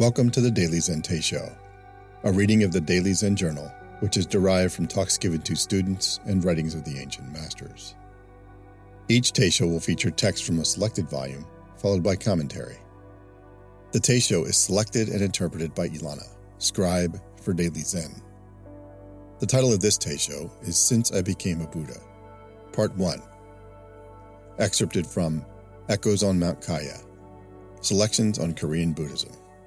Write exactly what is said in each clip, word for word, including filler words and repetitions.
Welcome to the Daily Zen Teisho, a reading of the Daily Zen Journal, which is derived from talks given to students and writings of the ancient masters. Each Teisho will feature text from a selected volume, followed by commentary. The Teisho is selected and interpreted by Ilana, scribe for Daily Zen. The title of this Teisho is Since I Became a Buddha, Part one, excerpted from Echoes on Mount Kaya, Selections on Korean Buddhism.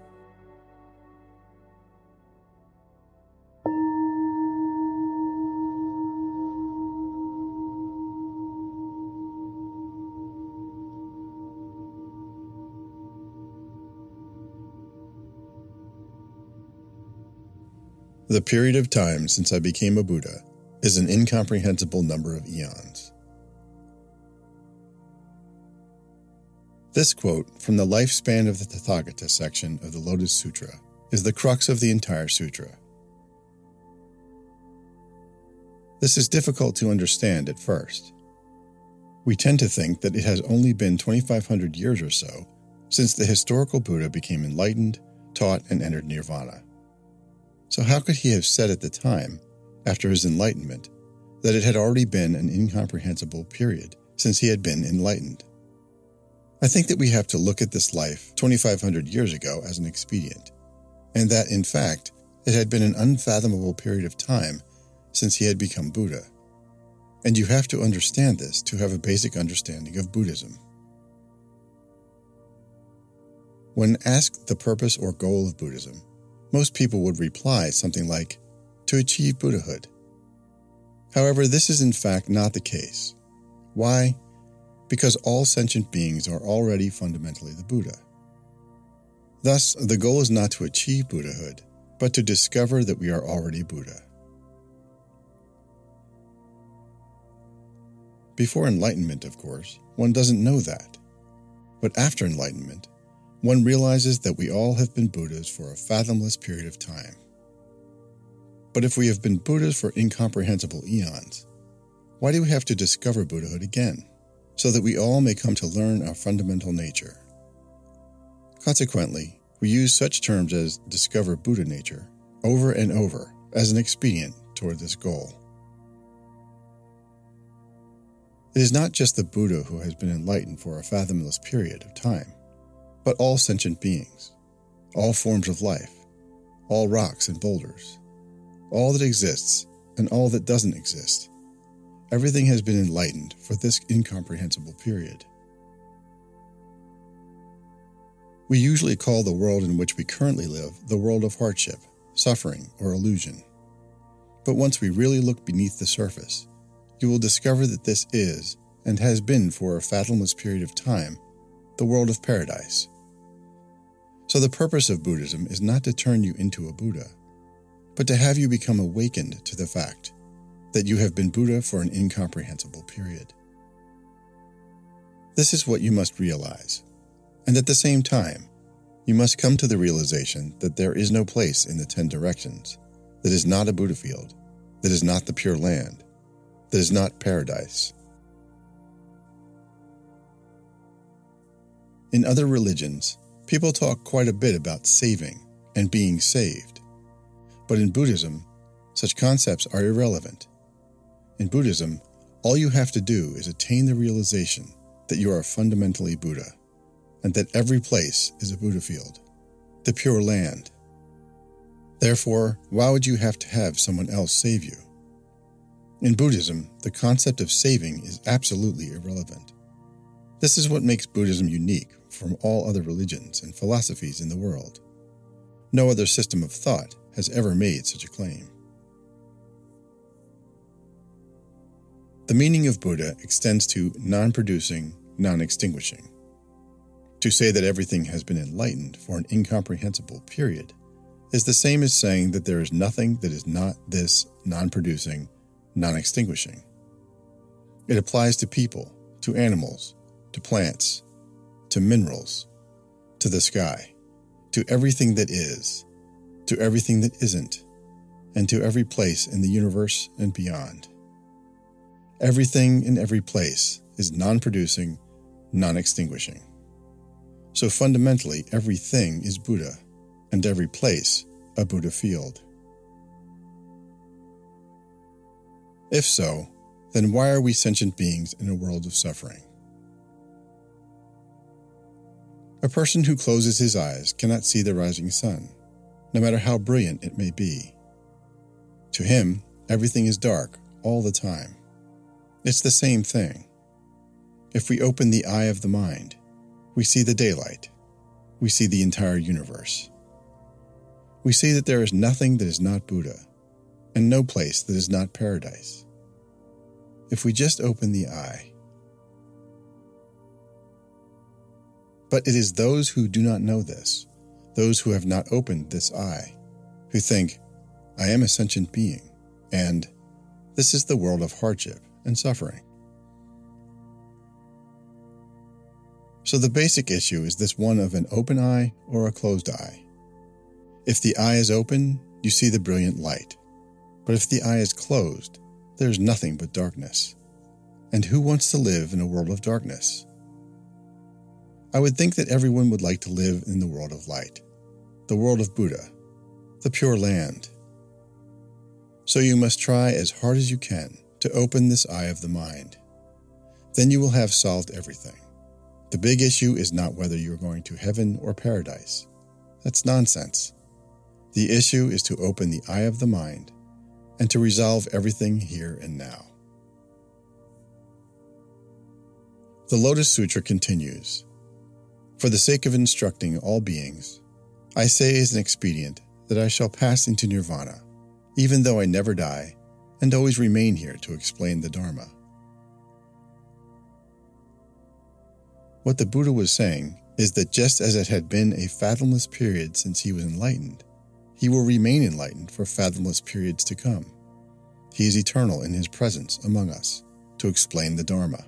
The period of time since I became a Buddha is an incomprehensible number of eons. This quote from the Lifespan of the Tathagata section of the Lotus Sutra is the crux of the entire sutra. This is difficult to understand at first. We tend to think that it has only been twenty-five hundred years or so since the historical Buddha became enlightened, taught, and entered nirvana. So how could he have said at the time, after his enlightenment, that it had already been an incomprehensible period since he had been enlightened? I think that we have to look at this life twenty-five hundred years ago as an expedient, and that, in fact, it had been an unfathomable period of time since he had become Buddha. And you have to understand this to have a basic understanding of Buddhism. When asked the purpose or goal of Buddhism, most people would reply something like, to achieve Buddhahood. However, this is in fact not the case. Why? Because all sentient beings are already fundamentally the Buddha. Thus, the goal is not to achieve Buddhahood, but to discover that we are already Buddha. Before enlightenment, of course, one doesn't know that. But after enlightenment, one realizes that we all have been Buddhas for a fathomless period of time. But if we have been Buddhas for incomprehensible eons, why do we have to discover Buddhahood again, so that we all may come to learn our fundamental nature? Consequently, we use such terms as discover Buddha nature over and over as an expedient toward this goal. It is not just the Buddha who has been enlightened for a fathomless period of time, but all sentient beings, all forms of life, all rocks and boulders, all that exists and all that doesn't exist. Everything has been enlightened for this incomprehensible period. We usually call the world in which we currently live the world of hardship, suffering, or illusion. But once we really look beneath the surface, you will discover that this is, and has been for a fathomless period of time, the world of paradise. So the purpose of Buddhism is not to turn you into a Buddha, but to have you become awakened to the fact that you have been Buddha for an incomprehensible period. This is what you must realize, and at the same time, you must come to the realization that there is no place in the ten directions that is not a Buddha field, that is not the Pure Land, that is not paradise. In other religions, people talk quite a bit about saving and being saved. But in Buddhism, such concepts are irrelevant. In Buddhism, all you have to do is attain the realization that you are fundamentally Buddha, and that every place is a Buddha field, the Pure Land. Therefore, why would you have to have someone else save you? In Buddhism, the concept of saving is absolutely irrelevant. This is what makes Buddhism unique from all other religions and philosophies in the world. No other system of thought has ever made such a claim. The meaning of Buddha extends to non-producing, non-extinguishing. To say that everything has been enlightened for an incomprehensible period is the same as saying that there is nothing that is not this non-producing, non-extinguishing. It applies to people, to animals, to plants, to minerals, to the sky, to everything that is, to everything that isn't, and to every place in the universe and beyond. Everything in every place is non-producing, non-extinguishing. So fundamentally, everything is Buddha, and every place a Buddha field. If so, then why are we sentient beings in a world of suffering? A person who closes his eyes cannot see the rising sun, no matter how brilliant it may be. To him, everything is dark all the time. It's the same thing. If we open the eye of the mind, we see the daylight. We see the entire universe. We see that there is nothing that is not Buddha, and no place that is not paradise. If we just open the eye. But it is those who do not know this, those who have not opened this eye, who think, I am a sentient being, and this is the world of hardship and suffering. So the basic issue is this one of an open eye or a closed eye. If the eye is open, you see the brilliant light. But if the eye is closed, there is nothing but darkness. And who wants to live in a world of darkness? I would think that everyone would like to live in the world of light, the world of Buddha, the Pure Land. So you must try as hard as you can to open this eye of the mind. Then you will have solved everything. The big issue is not whether you are going to heaven or paradise. That's nonsense. The issue is to open the eye of the mind and to resolve everything here and now. The Lotus Sutra continues, For the sake of instructing all beings, I say as an expedient that I shall pass into nirvana, even though I never die, and always remain here to explain the Dharma. What the Buddha was saying is that just as it had been a fathomless period since he was enlightened, he will remain enlightened for fathomless periods to come. He is eternal in his presence among us to explain the Dharma.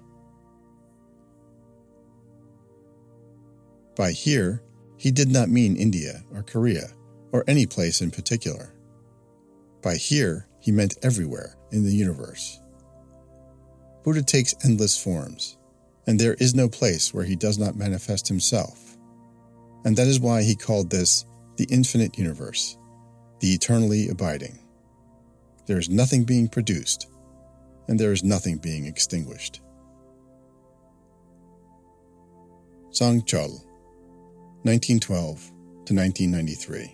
By here, he did not mean India or Korea or any place in particular. By here, he meant everywhere in the universe. Buddha takes endless forms, and there is no place where he does not manifest himself. And that is why he called this the infinite universe, the eternally abiding. There is nothing being produced, and there is nothing being extinguished. Zhangchul, nineteen twelve to nineteen ninety-three.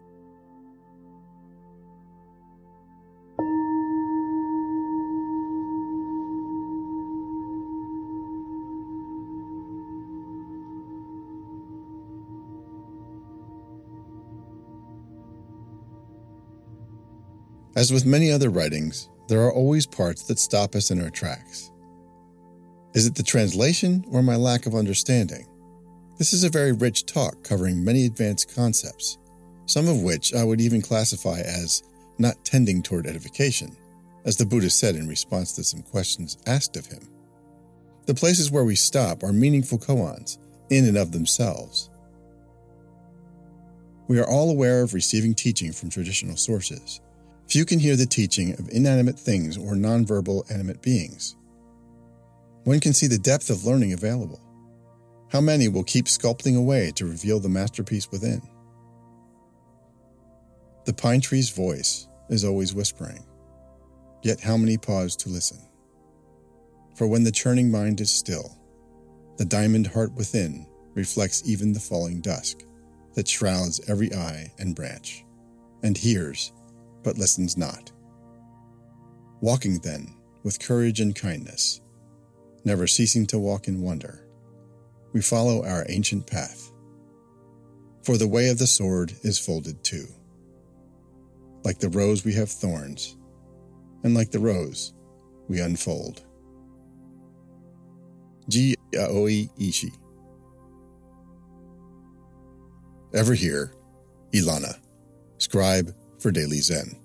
As with many other writings, there are always parts that stop us in our tracks. Is it the translation or my lack of understanding? This is a very rich talk covering many advanced concepts, some of which I would even classify as not tending toward edification, as the Buddha said in response to some questions asked of him. The places where we stop are meaningful koans in and of themselves. We are all aware of receiving teaching from traditional sources. Few can hear the teaching of inanimate things or nonverbal animate beings. One can see the depth of learning available. How many will keep sculpting away to reveal the masterpiece within? The pine tree's voice is always whispering, yet how many pause to listen? For when the churning mind is still, the diamond heart within reflects even the falling dusk that shrouds every eye and branch, and hears, but listens not. Walking then, with courage and kindness, never ceasing to walk in wonder, we follow our ancient path. For the way of the sword is folded too. Like the rose we have thorns, and like the rose we unfold. Ji Aoi Ishi. Ever here, Ilana, scribe for Daily Zen.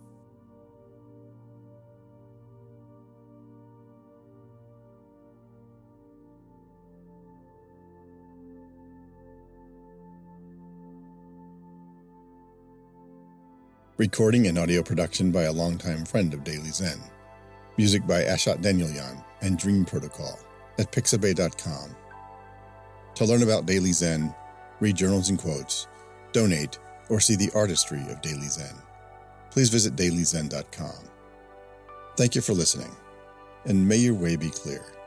Recording and audio production by a longtime friend of Daily Zen. Music by Ashat Danielyan and Dream Protocol at pixabay dot com. To learn about Daily Zen, read journals and quotes, donate, or see the artistry of Daily Zen, please visit daily zen dot com. Thank you for listening, and may your way be clear.